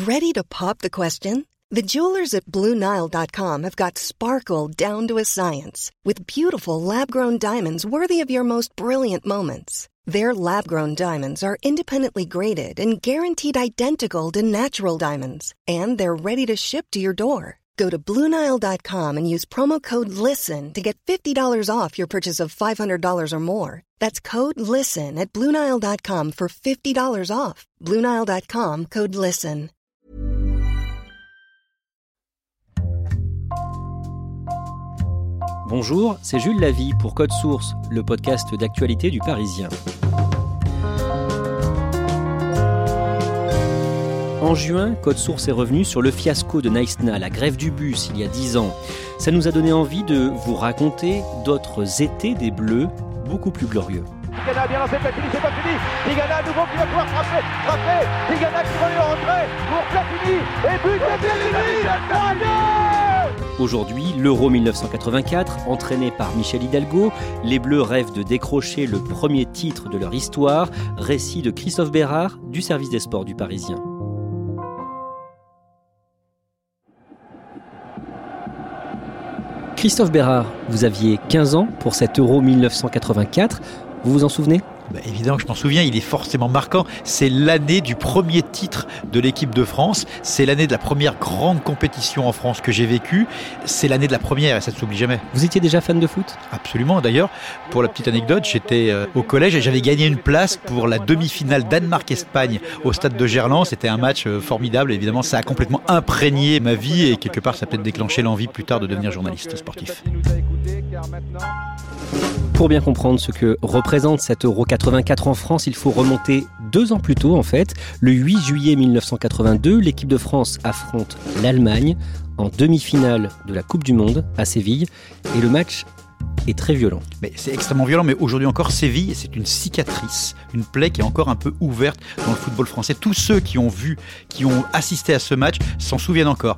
Ready to pop the question? The jewelers at BlueNile.com have got sparkle down to a science with beautiful lab-grown diamonds worthy of your most brilliant moments. Their lab-grown diamonds are independently graded and guaranteed identical to natural diamonds, and they're ready to ship to your door. Go to BlueNile.com and use promo code LISTEN to get $50 off your purchase of $500 or more. That's code LISTEN at BlueNile.com for $50 off. BlueNile.com, code LISTEN. Bonjour, c'est Jules Lavie pour Code Source, le podcast d'actualité du Parisien. En juin, Code Source est revenu sur le fiasco de Naïsna, la grève du bus, il y a 10 ans. Ça nous a donné envie de vous raconter d'autres étés des Bleus beaucoup plus glorieux. Tigana bien lancé, Platini, c'est pas fini. Tigana à nouveau qui va pouvoir frapper. Tigana qui va en rentrée pour Platini. Et but de Platini. Aujourd'hui, l'Euro 1984, entraîné par Michel Hidalgo, les Bleus rêvent de décrocher le premier titre de leur histoire. Récit de Christophe Bérard du service des sports du Parisien. Christophe Bérard, vous aviez 15 ans pour cet Euro 1984. Vous vous en souvenez ? Évidemment que je m'en souviens, il est forcément marquant. C'est l'année du premier titre de l'équipe de France. C'est l'année de la première grande compétition en France que j'ai vécue. C'est l'année de la première et ça ne s'oublie jamais. Vous étiez déjà fan de foot ? Absolument. D'ailleurs, pour la petite anecdote, j'étais au collège et j'avais gagné une place pour la demi-finale Danemark-Espagne au stade de Gerland. C'était un match formidable. Évidemment, ça a complètement imprégné ma vie et quelque part, ça a peut-être déclenché l'envie plus tard de devenir journaliste sportif. Pour bien comprendre ce que représente cet Euro 84 en France, il faut remonter 2 ans plus tôt en fait. Le 8 juillet 1982, l'équipe de France affronte l'Allemagne en demi-finale de la Coupe du Monde à Séville et le match est très violent. Mais c'est extrêmement violent, mais aujourd'hui encore, Séville, c'est une cicatrice, une plaie qui est encore un peu ouverte dans le football français. Tous ceux qui ont assisté à ce match s'en souviennent encore.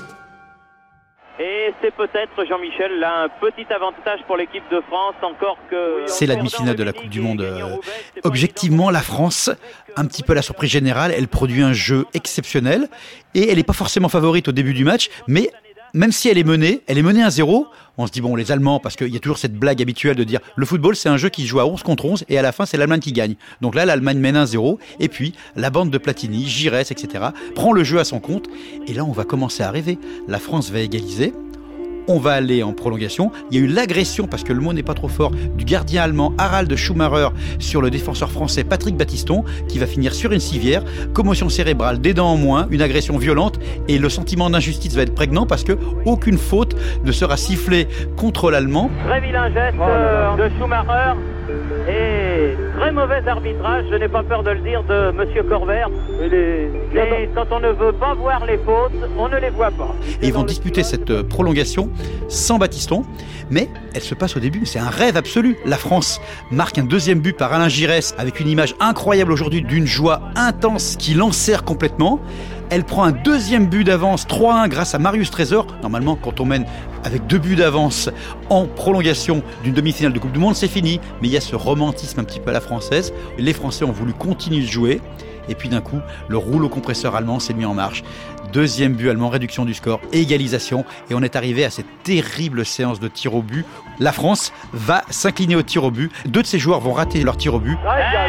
Et c'est peut-être, Jean-Michel, là, un petit avantage pour l'équipe de France, encore que... C'est la demi-finale de la Coupe du Monde. Objectivement, la France, un petit peu la surprise générale, elle produit un jeu exceptionnel et elle n'est pas forcément favorite au début du match, mais même si elle est menée 1-0, on se dit, bon, les Allemands, parce qu'il y a toujours cette blague habituelle de dire le football, c'est un jeu qui se joue à 11 contre 11 et à la fin, c'est l'Allemagne qui gagne. Donc là, l'Allemagne mène 1-0 et puis la bande de Platini, Giresse, etc. prend le jeu à son compte et là, on va commencer à rêver. La France va égaliser. On va aller en prolongation. Il y a eu l'agression, parce que le mot n'est pas trop fort, du gardien allemand Harald Schumacher sur le défenseur français Patrick Battiston, qui va finir sur une civière. Commotion cérébrale, des dents en moins, une agression violente, et le sentiment d'injustice va être prégnant parce que aucune faute ne sera sifflée contre l'Allemand. Très vilain geste de Schumacher et très mauvais arbitrage, je n'ai pas peur de le dire, de Monsieur Corvert. Mais quand on ne veut pas voir les fautes, on ne les voit pas. Et ils vont disputer cette prolongation sans Battiston, mais elle se passe au début. C'est un rêve absolu. La France marque un deuxième but par Alain Giresse avec une image incroyable aujourd'hui d'une joie intense qui l'enserre complètement. Elle prend un deuxième but d'avance, 3-1 grâce à Marius Trésor. Normalement, quand on mène avec 2 buts d'avance en prolongation d'une demi-finale de Coupe du Monde, c'est fini. Mais il y a ce romantisme un petit peu à la française. Les Français ont voulu continuer de jouer. Et puis d'un coup, le rouleau compresseur allemand s'est mis en marche. Deuxième but allemand, réduction du score, égalisation. Et on est arrivé à cette terrible séance de tir au but. La France va s'incliner au tir au but. 2 de ses joueurs vont rater leur tir au but.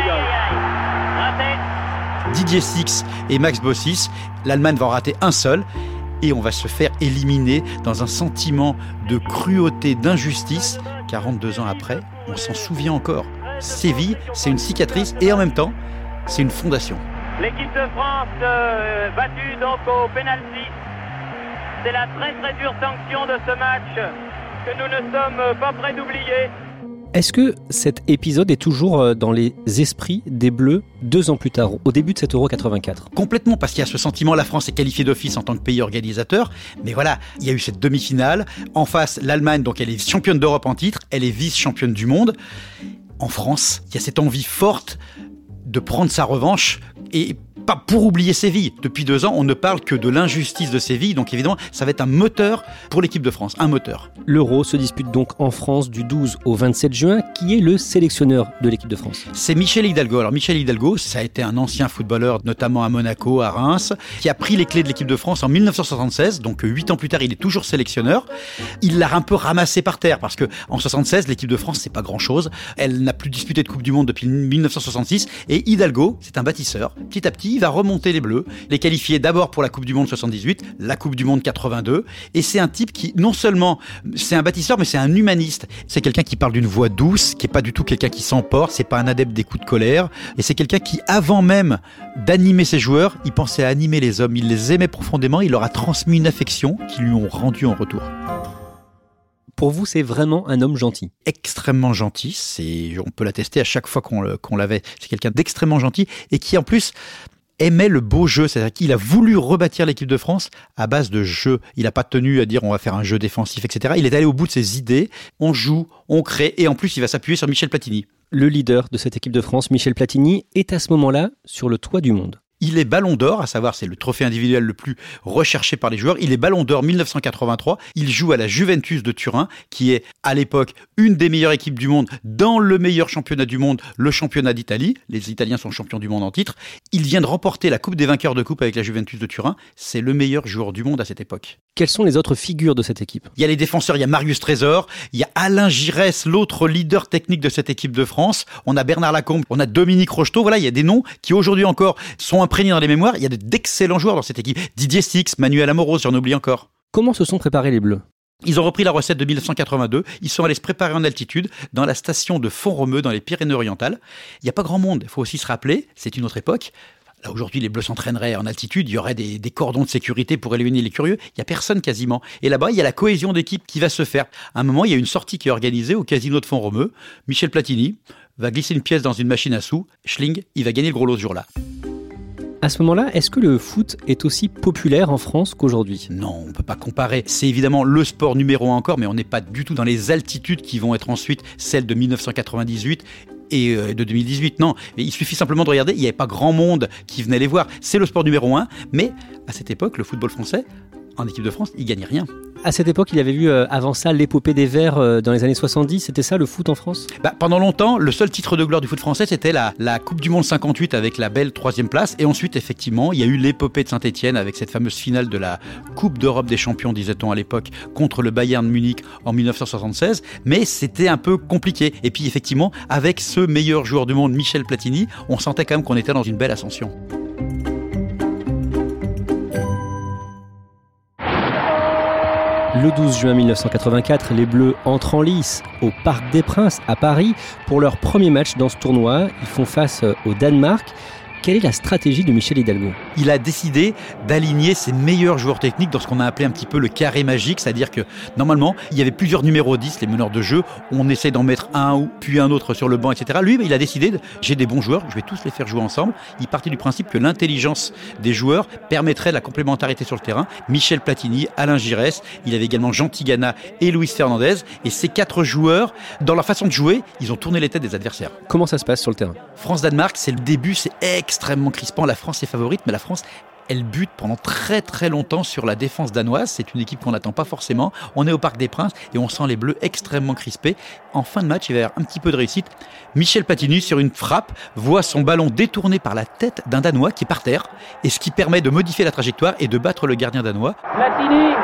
Didier Six et Max Bossis. L'Allemagne va en rater un seul. Et on va se faire éliminer dans un sentiment de cruauté, d'injustice. 42 ans après, on s'en souvient encore. Séville, c'est une cicatrice et en même temps, c'est une fondation. L'équipe de France battue donc au pénalty. C'est la très très dure sanction de ce match que nous ne sommes pas prêts d'oublier. Est-ce que cet épisode est toujours dans les esprits des Bleus 2 ans plus tard, au début de cet Euro 84 ? Complètement, parce qu'il y a ce sentiment, la France est qualifiée d'office en tant que pays organisateur, mais voilà, il y a eu cette demi-finale. En face, l'Allemagne, donc elle est championne d'Europe en titre, elle est vice-championne du monde. En France, il y a cette envie forte de prendre sa revanche et pas pour oublier Séville. Depuis 2 ans, on ne parle que de l'injustice de Séville, donc évidemment, ça va être un moteur pour l'équipe de France, un moteur. L'Euro se dispute donc en France du 12 au 27 juin. Qui est le sélectionneur de l'équipe de France ? C'est Michel Hidalgo. Alors Michel Hidalgo, ça a été un ancien footballeur, notamment à Monaco, à Reims, qui a pris les clés de l'équipe de France en 1976, donc 8 ans plus tard, il est toujours sélectionneur. Il l'a un peu ramassé par terre, parce que en 76, l'équipe de France, c'est pas grand-chose. Elle n'a plus disputé de Coupe du Monde depuis 1966, et Hidalgo, c'est un bâtisseur. Petit à petit, il va remonter les Bleus, les qualifier d'abord pour la Coupe du Monde 78, la Coupe du Monde 82, et c'est un type qui, non seulement, c'est un bâtisseur, mais c'est un humaniste. C'est quelqu'un qui parle d'une voix douce, qui est pas du tout quelqu'un qui s'emporte, c'est pas un adepte des coups de colère, et c'est quelqu'un qui, avant même d'animer ses joueurs, il pensait à animer les hommes, il les aimait profondément, il leur a transmis une affection qu'ils lui ont rendue en retour. Pour vous, c'est vraiment un homme gentil ? Extrêmement gentil, on peut l'attester à chaque fois qu'on l'avait. C'est quelqu'un d'extrêmement gentil et qui en plus aimait le beau jeu, c'est-à-dire qu'il a voulu rebâtir l'équipe de France à base de jeu. Il n'a pas tenu à dire on va faire un jeu défensif, etc. Il est allé au bout de ses idées, on joue, on crée et en plus il va s'appuyer sur Michel Platini. Le leader de cette équipe de France, Michel Platini, est à ce moment-là sur le toit du monde. Il est Ballon d'Or, à savoir c'est le trophée individuel le plus recherché par les joueurs. Il est Ballon d'Or 1983. Il joue à la Juventus de Turin, qui est à l'époque une des meilleures équipes du monde dans le meilleur championnat du monde, le championnat d'Italie. Les Italiens sont champions du monde en titre. Il vient de remporter la Coupe des vainqueurs de coupe avec la Juventus de Turin. C'est le meilleur joueur du monde à cette époque. Quelles sont les autres figures de cette équipe ? Il y a les défenseurs, il y a Marius Trésor, il y a Alain Giresse, l'autre leader technique de cette équipe de France. On a Bernard Lacombe, on a Dominique Rocheteau. Voilà, il y a des noms qui aujourd'hui encore sont imprégnés dans les mémoires. Il y a d'excellents joueurs dans cette équipe. Didier Six, Manuel Amoros, j'en oublie encore. Comment se sont préparés les Bleus ? Ils ont repris la recette de 1982. Ils sont allés se préparer en altitude dans la station de Font-Romeu, dans les Pyrénées-Orientales. Il n'y a pas grand monde. Il faut aussi se rappeler, c'est une autre époque. Là, aujourd'hui, les Bleus s'entraîneraient en altitude, il y aurait des cordons de sécurité pour éliminer les curieux. Il n'y a personne quasiment. Et là-bas, il y a la cohésion d'équipe qui va se faire. À un moment, il y a une sortie qui est organisée au casino de Font-Romeu. Michel Platini va glisser une pièce dans une machine à sous. Schling, il va gagner le gros lot ce jour-là. À ce moment-là, est-ce que le foot est aussi populaire en France qu'aujourd'hui ? Non, on ne peut pas comparer. C'est évidemment le sport numéro 1 encore, mais on n'est pas du tout dans les altitudes qui vont être ensuite celles de 1998 et de 2018. Non, il suffit simplement de regarder, il n'y avait pas grand monde qui venait les voir. C'est le sport numéro 1, mais à cette époque, le football français, en équipe de France, il gagnait rien. À cette époque, il avait vu avant ça l'épopée des Verts dans les années 70. C'était ça le foot en France ? Pendant longtemps, le seul titre de gloire du foot français, c'était la Coupe du Monde 58 avec la belle 3e place. Et ensuite, effectivement, il y a eu l'épopée de Saint-Etienne avec cette fameuse finale de la Coupe d'Europe des champions, disait-on à l'époque, contre le Bayern Munich en 1976. Mais c'était un peu compliqué. Et puis, effectivement, avec ce meilleur joueur du monde, Michel Platini, on sentait quand même qu'on était dans une belle ascension. Le 12 juin 1984, les Bleus entrent en lice au Parc des Princes à Paris pour leur premier match dans ce tournoi. Ils font face au Danemark. Quelle est la stratégie de Michel Hidalgo ? Il a décidé d'aligner ses meilleurs joueurs techniques dans ce qu'on a appelé un petit peu le carré magique, c'est-à-dire que normalement, il y avait plusieurs numéros 10, les meneurs de jeu, on essaie d'en mettre un ou puis un autre sur le banc, etc. Lui, il a décidé, j'ai des bons joueurs, je vais tous les faire jouer ensemble. Il partait du principe que l'intelligence des joueurs permettrait la complémentarité sur le terrain. Michel Platini, Alain Giresse, il avait également Jean Tigana et Luis Fernandez. Et ces 4 joueurs, dans leur façon de jouer, ils ont tourné les têtes des adversaires. Comment ça se passe sur le terrain ? France-Danemark, c'est le début, c'est extrêmement crispant. La France est favorite, mais la France, elle bute pendant très très longtemps sur la défense danoise. C'est une équipe qu'on n'attend pas forcément. On est au Parc des Princes et on sent les Bleus extrêmement crispés. En fin de match, il va y avoir un petit peu de réussite. Michel Platini, sur une frappe, voit son ballon détourné par la tête d'un Danois qui est par terre, et ce qui permet de modifier la trajectoire et de battre le gardien danois. Platini,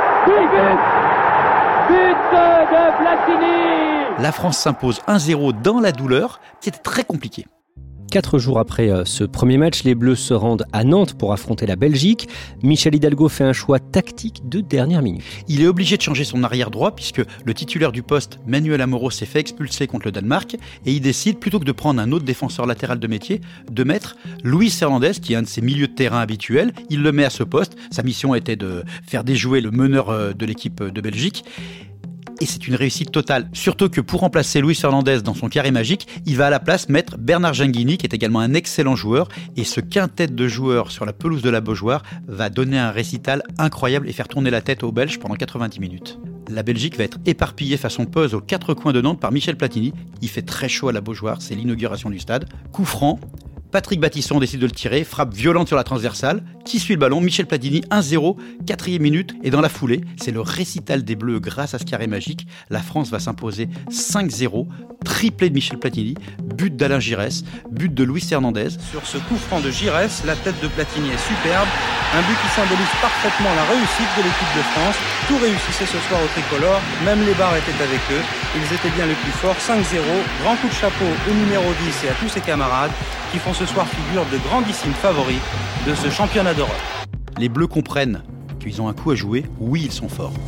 but de Platini. La France s'impose 1-0 dans la douleur. C'était très compliqué. 4 jours après ce premier match, les Bleus se rendent à Nantes pour affronter la Belgique. Michel Hidalgo fait un choix tactique de dernière minute. Il est obligé de changer son arrière droit puisque le titulaire du poste, Manuel Amoros, s'est fait expulser contre le Danemark et il décide, plutôt que de prendre un autre défenseur latéral de métier, de mettre Luis Fernandez, qui est un de ses milieux de terrain habituels. Il le met à ce poste. Sa mission était de faire déjouer le meneur de l'équipe de Belgique. Et c'est une réussite totale. Surtout que pour remplacer Luis Fernandez dans son carré magique, il va à la place mettre Bernard Ginguini, qui est également un excellent joueur. Et ce quintet de joueurs sur la pelouse de la Beaujoire va donner un récital incroyable et faire tourner la tête aux Belges pendant 90 minutes. La Belgique va être éparpillée façon puzzle aux 4 coins de Nantes par Michel Platini. Il fait très chaud à la Beaujoire, c'est l'inauguration du stade. Coup franc, Patrick Battisson décide de le tirer, frappe violente sur la transversale. Qui suit le ballon? Michel Platini, 1-0, 4e minute. Et dans la foulée, c'est le récital des Bleus grâce à ce carré magique. La France va s'imposer 5-0. Triplé de Michel Platini, but d'Alain Giresse, but de Luis Hernandez. Sur ce coup franc de Giresse, la tête de Platini est superbe. Un but qui symbolise parfaitement la réussite de l'équipe de France. Tout réussissait ce soir au tricolore, même les barres étaient avec eux. Ils étaient bien les plus forts, 5-0. Grand coup de chapeau au numéro 10 et à tous ses camarades qui font ce soir figure de grandissimes favoris de ce championnat d'Europe. Les Bleus comprennent qu'ils ont un coup à jouer, oui ils sont forts.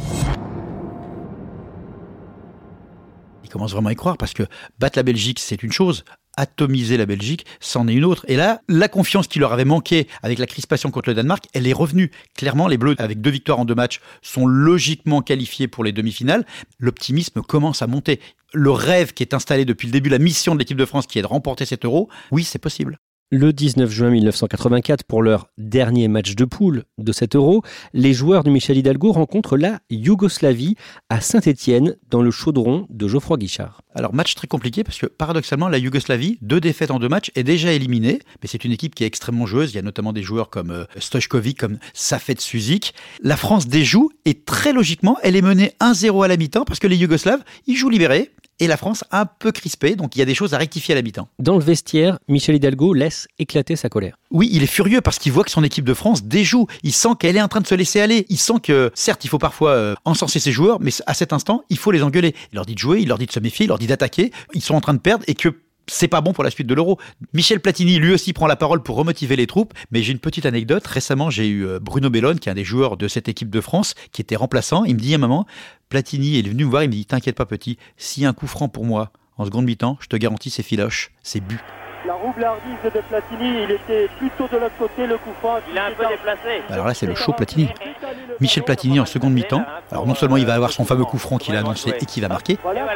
Ils commencent vraiment à y croire parce que battre la Belgique c'est une chose, atomiser la Belgique c'en est une autre. Et là, la confiance qui leur avait manqué avec la crispation contre le Danemark, elle est revenue. Clairement, les Bleus, avec 2 victoires en 2 matchs, sont logiquement qualifiés pour les demi-finales. L'optimisme commence à monter. Le rêve qui est installé depuis le début, la mission de l'équipe de France qui est de remporter cet Euro, oui, c'est possible. Le 19 juin 1984, pour leur dernier match de poule de cet Euro, les joueurs de Michel Hidalgo rencontrent la Yougoslavie à Saint-Étienne, dans le chaudron de Geoffroy Guichard. Alors, match très compliqué parce que, paradoxalement, la Yougoslavie, 2 défaites en 2 matchs, est déjà éliminée. Mais c'est une équipe qui est extrêmement joueuse. Il y a notamment des joueurs comme Stojkovic, comme Safet Suzic. La France déjoue et très logiquement, elle est menée 1-0 à la mi-temps parce que les Yougoslaves, ils jouent libérés. Et la France un peu crispée, donc il y a des choses à rectifier à la mi-temps. Dans le vestiaire, Michel Hidalgo laisse éclater sa colère. Oui, il est furieux parce qu'il voit que son équipe de France déjoue. Il sent qu'elle est en train de se laisser aller. Il sent que, certes, il faut parfois encenser ses joueurs, mais à cet instant, il faut les engueuler. Il leur dit de jouer, il leur dit de se méfier, il leur dit d'attaquer. Ils sont en train de perdre et que c'est pas bon pour la suite de l'Euro. Michel Platini, lui aussi, prend la parole pour remotiver les troupes. Mais j'ai une petite anecdote. Récemment, j'ai eu Bruno Bellone, qui est un des joueurs de cette équipe de France, qui était remplaçant. Il me dit à un moment, Platini est venu me voir, il me dit, t'inquiète pas petit, s'il y a un coup franc pour moi en seconde mi-temps, je te garantis, c'est filoche, c'est but. La roublardise de Platini, il était plutôt de l'autre côté, le coup franc. Il a un peu déplacé. Alors là, c'est le show Platini. Michel Platini en seconde mi-temps. Alors non seulement il va avoir son fameux coup franc qu'il a annoncé et qu'il va marquer,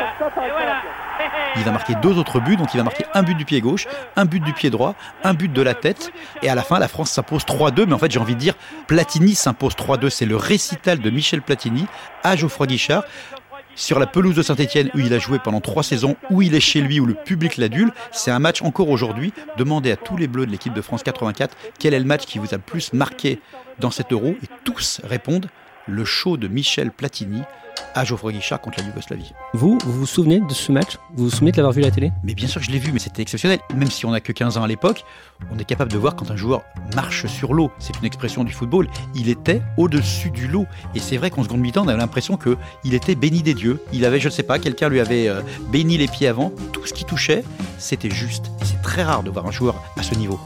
il va marquer 2 autres buts, donc il va marquer un but du pied gauche, un but du pied droit, un but de la tête. Et à la fin, la France s'impose 3-2. Mais en fait, j'ai envie de dire, Platini s'impose 3-2. C'est le récital de Michel Platini à Geoffroy Guichard. Sur la pelouse de Saint-Étienne où il a joué pendant 3 saisons, où il est chez lui, où le public l'adule, c'est un match encore aujourd'hui. Demandez à tous les Bleus de l'équipe de France 84 quel est le match qui vous a le plus marqué dans cet Euro. Et tous répondent le show de Michel Platini à Geoffroy Guichard contre la Yougoslavie. Vous vous souvenez de ce match? Vous vous souvenez de l'avoir vu à la télé? Mais bien sûr que je l'ai vu, mais c'était exceptionnel. Même si on n'a que 15 ans à l'époque, on est capable de voir quand un joueur marche sur l'eau. C'est une expression du football. Il était au-dessus du lot. Et c'est vrai qu'en seconde mi-temps, on avait l'impression qu'il était béni des dieux. Il avait, je ne sais pas, quelqu'un lui avait béni les pieds avant. Tout ce qui touchait, c'était juste. Et c'est très rare de voir un joueur à ce niveau.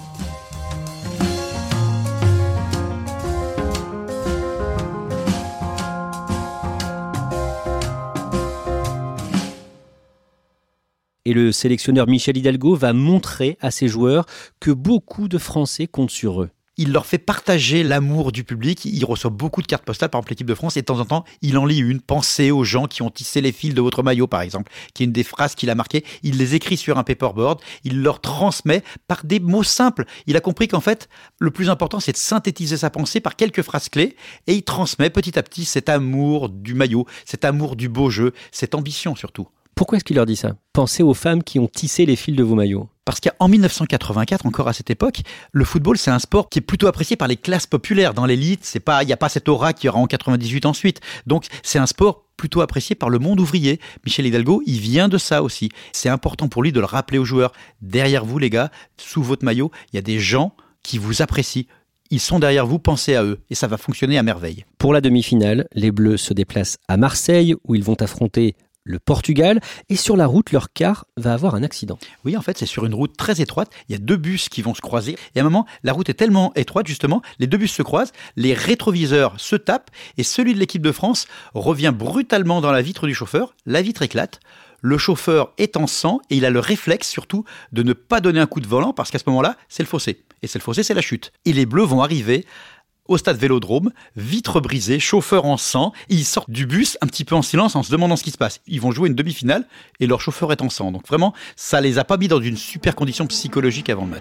Et le sélectionneur Michel Hidalgo va montrer à ses joueurs que beaucoup de Français comptent sur eux. Il leur fait partager l'amour du public. Il reçoit beaucoup de cartes postales, par exemple l'équipe de France, et de temps en temps, il en lit une. Pensez aux gens qui ont tissé les fils de votre maillot, par exemple, qui est une des phrases qu'il a marquées. Il les écrit sur un paperboard, il leur transmet par des mots simples. Il a compris qu'en fait, le plus important, c'est de synthétiser sa pensée par quelques phrases clés, et il transmet petit à petit cet amour du maillot, cet amour du beau jeu, cette ambition surtout. Pourquoi est-ce qu'il leur dit ça? Pensez aux femmes qui ont tissé les fils de vos maillots. Parce qu'en 1984, encore à cette époque, le football, c'est un sport qui est plutôt apprécié par les classes populaires. Dans l'élite, il n'y a pas cette aura qu'il y aura en 98 ensuite. Donc, c'est un sport plutôt apprécié par le monde ouvrier. Michel Hidalgo, il vient de ça aussi. C'est important pour lui de le rappeler aux joueurs. Derrière vous, les gars, sous votre maillot, il y a des gens qui vous apprécient. Ils sont derrière vous, pensez à eux. Et ça va fonctionner à merveille. Pour la demi-finale, les Bleus se déplacent à Marseille, où ils vont affronter le Portugal, et sur la route, leur car va avoir un accident. Oui, en fait, c'est sur une route très étroite. Il y a 2 bus qui vont se croiser. Et à un moment, la route est tellement étroite, justement, les 2 bus se croisent, les rétroviseurs se tapent, et celui de l'équipe de France revient brutalement dans la vitre du chauffeur. La vitre éclate. Le chauffeur est en sang, et il a le réflexe, surtout, de ne pas donner un coup de volant, parce qu'à ce moment-là, c'est le fossé. Et c'est le fossé, c'est la chute. Et les Bleus vont arriver au stade Vélodrome, vitre brisée, chauffeur en sang, et ils sortent du bus un petit peu en silence en se demandant ce qui se passe. Ils vont jouer une demi-finale et leur chauffeur est en sang. Donc vraiment, ça les a pas mis dans une super condition psychologique avant le match.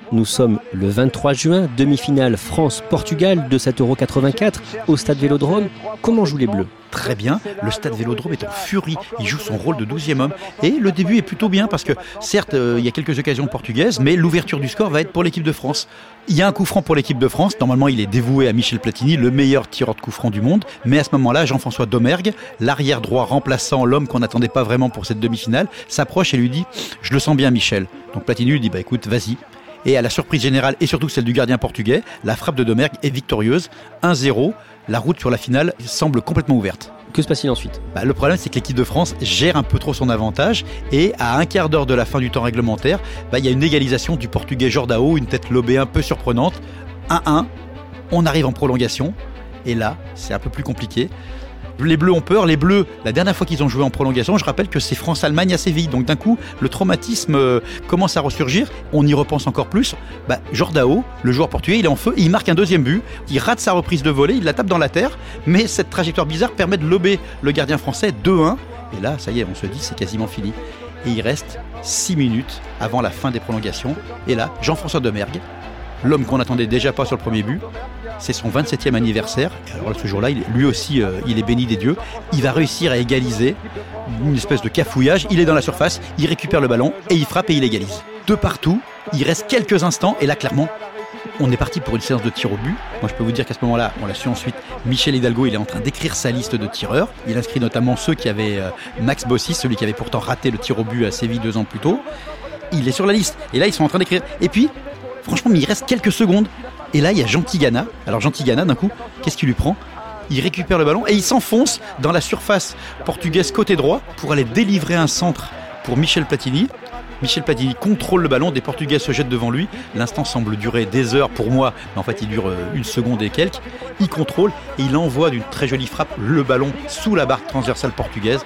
Nous sommes le 23 juin, demi-finale France-Portugal de cet Euro 84 au Stade Vélodrome. Comment jouent les Bleus ? Très bien, le Stade Vélodrome est en furie, il joue son rôle de 12e homme et le début est plutôt bien parce que certes il y a quelques occasions portugaises mais l'ouverture du score va être pour l'équipe de France. Il y a un coup franc pour l'équipe de France, normalement il est dévoué à Michel Platini, le meilleur tireur de coup franc du monde, mais à ce moment-là Jean-François Domergue, l'arrière droit remplaçant l'homme qu'on n'attendait pas vraiment pour cette demi-finale, s'approche et lui dit « je le sens bien Michel ». Donc Platini lui dit « bah écoute vas-y ». Et à la surprise générale et surtout celle du gardien portugais, la frappe de Domergue est victorieuse, 1-0. La route sur la finale semble complètement ouverte. Que se passe-t-il ensuite ? Le problème, c'est que l'équipe de France gère un peu trop son avantage et à un quart d'heure de la fin du temps réglementaire, il y a une égalisation du Portugais Jordão, une tête lobée un peu surprenante. 1-1, on arrive en prolongation et là, c'est un peu plus compliqué. Les Bleus ont peur, les Bleus, la dernière fois qu'ils ont joué en prolongation, je rappelle que c'est France-Allemagne à Séville, donc d'un coup, le traumatisme commence à ressurgir, on y repense encore plus. Jordão, le joueur portugais, il est en feu, il marque un deuxième but, il rate sa reprise de volée, il la tape dans la terre, mais cette trajectoire bizarre permet de lober le gardien français 2-1, et là, ça y est, on se dit, c'est quasiment fini. Et il reste 6 minutes avant la fin des prolongations, et là, Jean-François Domergue, l'homme qu'on n'attendait déjà pas sur le premier but, c'est son 27e anniversaire. Et alors ce jour-là, lui aussi, il est béni des dieux. Il va réussir à égaliser une espèce de cafouillage. Il est dans la surface, il récupère le ballon et il frappe et il égalise. De partout, il reste quelques instants et là, clairement, on est parti pour une séance de tir au but. Moi, je peux vous dire qu'à ce moment-là, on l'a su ensuite, Michel Hidalgo, il est en train d'écrire sa liste de tireurs. Il inscrit notamment ceux qui avaient Max Bossis, celui qui avait pourtant raté le tir au but à Séville 2 ans plus tôt. Il est sur la liste. Et là, ils sont en train d'écrire. Et puis, franchement, il reste quelques secondes. Et là, il y a Jean Tigana. Alors Jean Tigana, d'un coup, qu'est-ce qu'il lui prend ? Il récupère le ballon et il s'enfonce dans la surface portugaise côté droit pour aller délivrer un centre pour Michel Platini. Michel Platini contrôle le ballon, des Portugais se jettent devant lui. L'instant semble durer des heures pour moi, mais en fait il dure 1 seconde et quelques. Il contrôle et il envoie d'une très jolie frappe le ballon sous la barre transversale portugaise.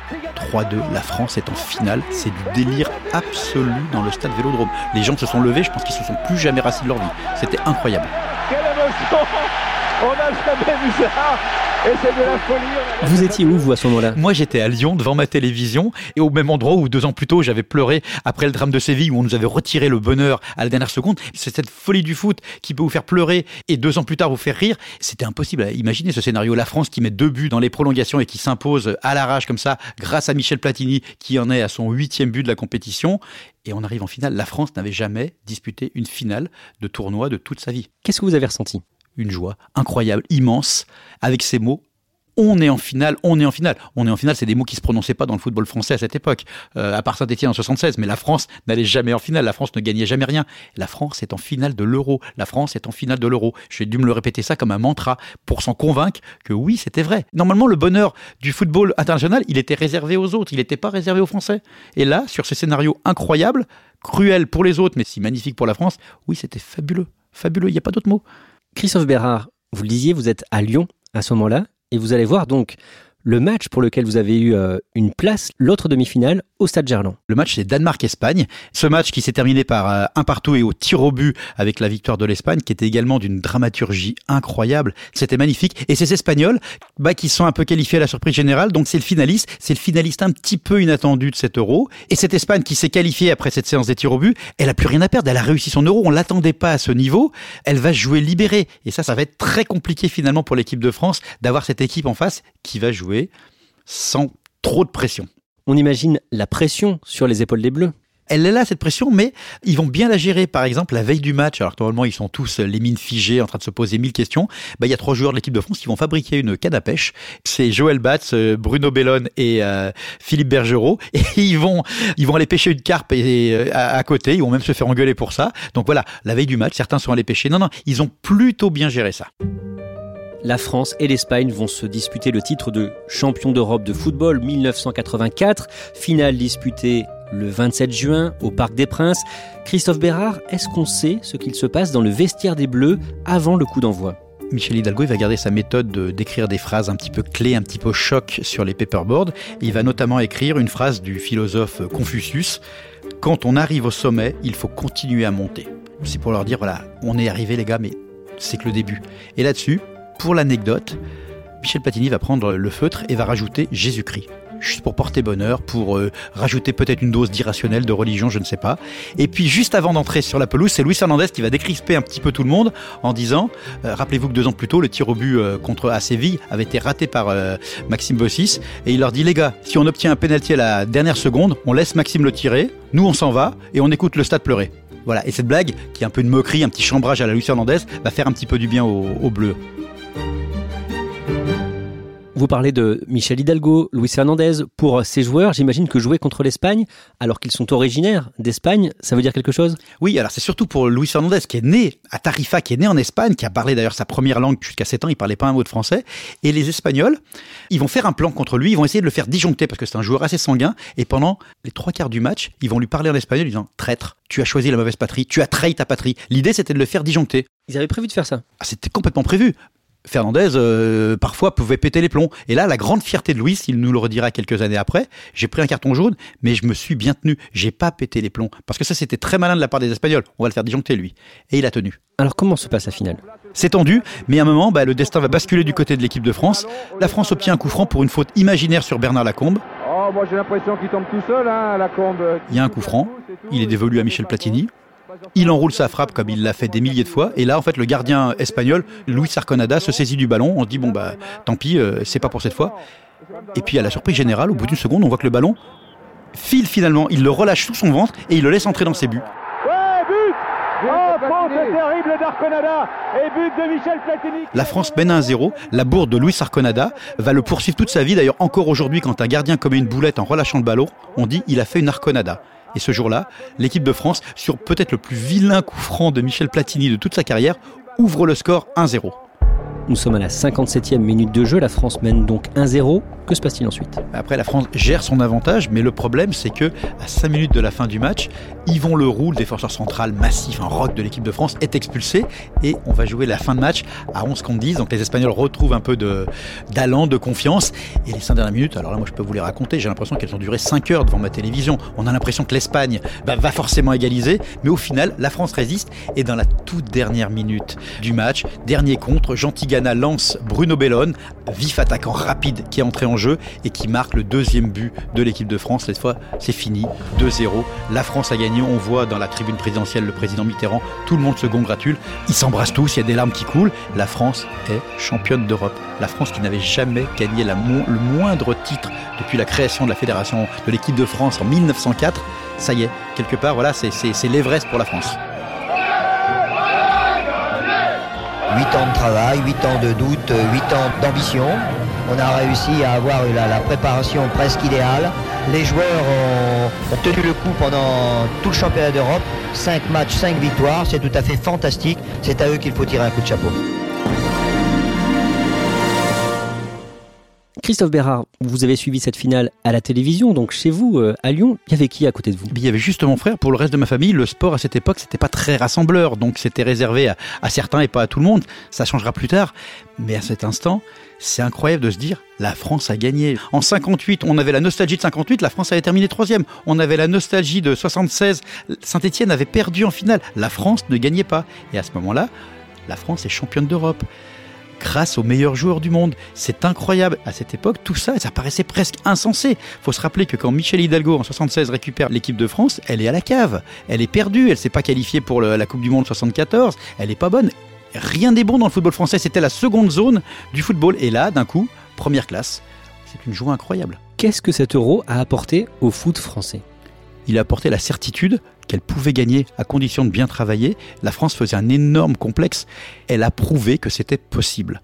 3-2, la France est en finale, c'est du délire absolu dans le Stade Vélodrome. Les gens se sont levés, je pense qu'ils se sont plus jamais rassis de leur vie. C'était incroyable. Quelle émotion! On n'a jamais vu ça! Et c'est de la folie. Vous étiez où, vous, à ce moment-là ? Moi, j'étais à Lyon, devant ma télévision, et au même endroit où 2 ans plus tôt, j'avais pleuré après le drame de Séville, où on nous avait retiré le bonheur à la dernière seconde. C'est cette folie du foot qui peut vous faire pleurer, et 2 ans plus tard, vous faire rire. C'était impossible. Imaginez ce scénario. La France qui met 2 buts dans les prolongations et qui s'impose à l'arrache comme ça, grâce à Michel Platini, qui en est à son 8e but de la compétition. Et on arrive en finale. La France n'avait jamais disputé une finale de tournoi de toute sa vie. Qu'est-ce que vous avez ressenti ? Une joie incroyable, immense, avec ces mots. On est en finale, on est en finale. On est en finale, c'est des mots qui se prononçaient pas dans le football français à cette époque, à part Saint-Étienne en 76. Mais la France n'allait jamais en finale, la France ne gagnait jamais rien. La France est en finale de l'Euro. La France est en finale de l'Euro. J'ai dû me le répéter ça comme un mantra pour s'en convaincre que oui, c'était vrai. Normalement, le bonheur du football international, il était réservé aux autres, il n'était pas réservé aux Français. Et là, sur ce scénario incroyable, cruel pour les autres, mais si magnifique pour la France, oui, c'était fabuleux. Fabuleux, il n'y a pas d'autre mot. Christophe Bérard, vous le disiez, vous êtes à Lyon à ce moment-là, et vous allez voir donc le match pour lequel vous avez eu une place, l'autre demi-finale, au Stade Gerland. Le match, c'est Danemark-Espagne. Ce match qui s'est terminé par 1-1 et au tir au but avec la victoire de l'Espagne, qui était également d'une dramaturgie incroyable. C'était magnifique. Et ces Espagnols qui sont un peu qualifiés à la surprise générale. Donc c'est le finaliste un petit peu inattendu de cet Euro. Et cette Espagne qui s'est qualifiée après cette séance des tirs au but, elle a plus rien à perdre. Elle a réussi son Euro. On l'attendait pas à ce niveau. Elle va jouer libérée. Et ça va être très compliqué finalement pour l'équipe de France d'avoir cette équipe en face qui va jouer sans trop de pression. On imagine la pression sur les épaules des Bleus. Elle est là, cette pression, mais ils vont bien la gérer. Par exemple, la veille du match, alors normalement, ils sont tous les mines figées, en train de se poser 1000 questions. Il y a 3 joueurs de l'équipe de France qui vont fabriquer une canne à pêche. C'est Joël Batz, Bruno Bellone et Philippe Bergerot. Et ils vont aller pêcher une carpe à côté. Ils vont même se faire engueuler pour ça. Donc voilà, la veille du match, certains sont allés pêcher. Non, ils ont plutôt bien géré ça. La France et l'Espagne vont se disputer le titre de champion d'Europe de football 1984. Finale disputée le 27 juin au Parc des Princes. Christophe Bérard, est-ce qu'on sait ce qu'il se passe dans le vestiaire des Bleus avant le coup d'envoi ? Michel Hidalgo, il va garder sa méthode d'écrire des phrases un petit peu clés, un petit peu choc sur les paperboards. Il va notamment écrire une phrase du philosophe Confucius. « Quand on arrive au sommet, il faut continuer à monter. » C'est pour leur dire, voilà, on est arrivé les gars, mais c'est que le début. Et là-dessus, pour l'anecdote, Michel Platini va prendre le feutre et va rajouter Jésus-Christ. juste pour porter bonheur, pour rajouter peut-être une dose d'irrationnel, de religion, je ne sais pas. Et puis juste avant d'entrer sur la pelouse, c'est Luis Hernandez qui va décrisper un petit peu tout le monde en disant, rappelez-vous que 2 ans plus tôt, le tir au but contre à Séville avait été raté par Maxime Bossis, et il leur dit, les gars, si on obtient un pénalty à la dernière seconde, on laisse Maxime le tirer, nous on s'en va, et on écoute le stade pleurer. Voilà, et cette blague, qui est un peu une moquerie, un petit chambrage à la Luis Hernandez, va faire un petit peu du bien aux Bleus. Vous parlez de Michel Hidalgo, Luis Hernandez. Pour ces joueurs, j'imagine que jouer contre l'Espagne, alors qu'ils sont originaires d'Espagne, ça veut dire quelque chose ? Oui, alors c'est surtout pour Luis Hernandez, qui est né à Tarifa, qui est né en Espagne, qui a parlé d'ailleurs sa première langue jusqu'à 7 ans, il parlait pas un mot de français. Et les Espagnols, ils vont faire un plan contre lui, ils vont essayer de le faire disjoncter, parce que c'est un joueur assez sanguin. Et pendant les 3/4 du match, ils vont lui parler en espagnol, disant « Traître, tu as choisi la mauvaise patrie, tu as trahi ta patrie ». L'idée, c'était de le faire disjoncter. Ils avaient prévu de faire ça ? C'était complètement prévu. Fernandez, parfois, pouvait péter les plombs. Et là, la grande fierté de Luis, il nous le redira quelques années après, j'ai pris un carton jaune, mais je me suis bien tenu. J'ai pas pété les plombs. Parce que ça, c'était très malin de la part des Espagnols. On va le faire disjoncter, lui. Et il a tenu. Alors, comment se passe la finale ? C'est tendu, mais à un moment, le destin va basculer du côté de l'équipe de France. La France obtient un coup franc pour une faute imaginaire sur Bernard Lacombe. Oh, moi j'ai l'impression qu'il tombe tout seul, Lacombe. Il y a un coup franc. Il est dévolu à Michel Platini. Il enroule sa frappe comme il l'a fait des milliers de fois. Et là, en fait, le gardien espagnol, Luis Arconada, se saisit du ballon. On se dit, tant pis, c'est pas pour cette fois. Et puis, à la surprise générale, au bout d'une seconde, on voit que le ballon file finalement. Il le relâche sous son ventre et il le laisse entrer dans ses buts. Ouais, but! Oh, faute terrible d'Arconada et but de Michel Platini. La France mène 1-0. La bourde de Luis Arconada va le poursuivre toute sa vie. D'ailleurs, encore aujourd'hui, quand un gardien commet une boulette en relâchant le ballon, on dit, il a fait une Arconada. Et ce jour-là, l'équipe de France, sur peut-être le plus vilain coup franc de Michel Platini de toute sa carrière, ouvre le score 1-0. Nous sommes à la 57e minute de jeu, la France mène donc 1-0. Que se passe-t-il ensuite ? Après, la France gère son avantage, mais le problème, c'est que à 5 minutes de la fin du match, Yvon Leroux, le défenseur central massif, un roc de l'équipe de France, est expulsé et on va jouer la fin de match à 11 contre 10. Donc les Espagnols retrouvent un peu d'allant, de confiance. Et les 5 dernières minutes, alors là, moi je peux vous les raconter, j'ai l'impression qu'elles ont duré 5 heures devant ma télévision. On a l'impression que l'Espagne va forcément égaliser, mais au final, la France résiste. Et dans la toute dernière minute du match, dernier contre, Jean Tigana lance Bruno Bellone, vif attaquant rapide qui est entré en jeu et qui marque le 2e but de l'équipe de France. Cette fois, c'est fini, 2-0. La France a gagné. On voit dans la tribune présidentielle le président Mitterrand, tout le monde se congratule. Ils s'embrassent tous, il y a des larmes qui coulent. La France est championne d'Europe. La France qui n'avait jamais gagné le moindre titre depuis la création de la fédération de l'équipe de France en 1904. Ça y est, quelque part, voilà, c'est l'Everest pour la France. 8 ans de travail, 8 ans de doute, 8 ans d'ambition. On a réussi à avoir la préparation presque idéale. Les joueurs ont tenu le coup pendant tout le championnat d'Europe. 5 matchs, 5 victoires, c'est tout à fait fantastique. C'est à eux qu'il faut tirer un coup de chapeau. Christophe Bérard, vous avez suivi cette finale à la télévision, donc chez vous, à Lyon, il y avait qui à côté de vous ? Il y avait juste mon frère. Pour le reste de ma famille, le sport à cette époque, c'était pas très rassembleur, donc c'était réservé à certains et pas à tout le monde. Ça changera plus tard, mais à cet instant, c'est incroyable de se dire, la France a gagné. En 58, on avait la nostalgie de 58, la France avait terminé 3e. On avait la nostalgie de 76, Saint-Étienne avait perdu en finale. La France ne gagnait pas. Et à ce moment-là, la France est championne d'Europe. Grâce aux meilleurs joueurs du monde. C'est incroyable. À cette époque, tout ça paraissait presque insensé. Il faut se rappeler que quand Michel Hidalgo, en 76, récupère l'équipe de France, elle est à la cave. Elle est perdue. Elle ne s'est pas qualifiée pour la Coupe du Monde 74. Elle n'est pas bonne. Rien n'est bon dans le football français. C'était la seconde zone du football. Et là, d'un coup, première classe. C'est une joie incroyable. Qu'est-ce que cet Euro a apporté au foot français ? Il a apporté la certitude qu'elle pouvait gagner à condition de bien travailler. La France faisait un énorme complexe. Elle a prouvé que c'était possible.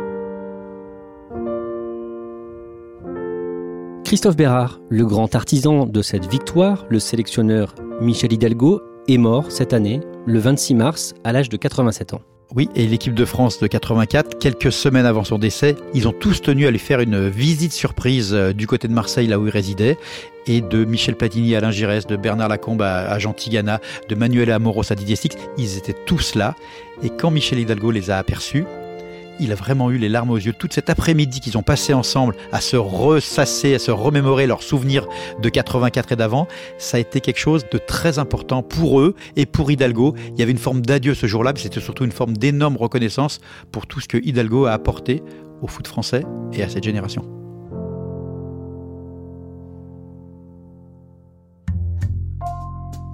Christophe Bérard, le grand artisan de cette victoire, le sélectionneur Michel Hidalgo, est mort cette année, le 26 mars, à l'âge de 87 ans. Oui, et l'équipe de France de 84, quelques semaines avant son décès, ils ont tous tenu à lui faire une visite surprise du côté de Marseille, là où il résidait, et de Michel Platini à Alain Giresse, de Bernard Lacombe à Jean Tigana, de Manuel Amoros à Didier Six. Ils étaient tous là, et quand Michel Hidalgo les a aperçus, il a vraiment eu les larmes aux yeux. Toute cet après-midi qu'ils ont passé ensemble à se ressasser, à se remémorer leurs souvenirs de 84 et d'avant, ça a été quelque chose de très important pour eux et pour Hidalgo. Il y avait une forme d'adieu ce jour-là, mais c'était surtout une forme d'énorme reconnaissance pour tout ce que Hidalgo a apporté au foot français et à cette génération.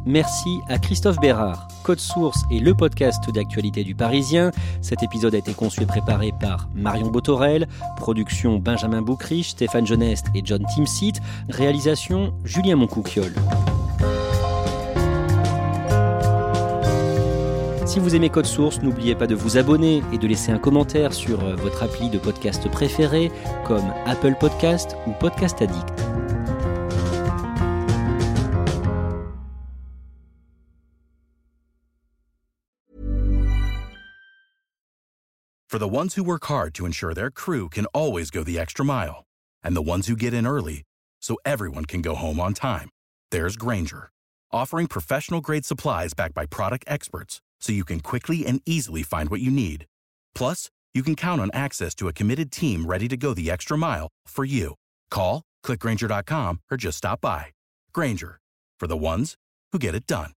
Merci à Christophe Bérard. Code Source est le podcast d'actualité du Parisien. Cet épisode a été conçu et préparé par Marion Botorel, production Benjamin Boucriche, Stéphane Genest et John Timsit, réalisation Julien Moncouquiol. Si vous aimez Code Source, n'oubliez pas de vous abonner et de laisser un commentaire sur votre appli de podcast préféré, comme Apple Podcast ou Podcast Addict. For the ones who work hard to ensure their crew can always go the extra mile, and the ones who get in early so everyone can go home on time, there's Grainger, offering professional-grade supplies backed by product experts, so you can quickly and easily find what you need. Plus, you can count on access to a committed team ready to go the extra mile for you. Call, click Grainger.com, or just stop by. Grainger, for the ones who get it done.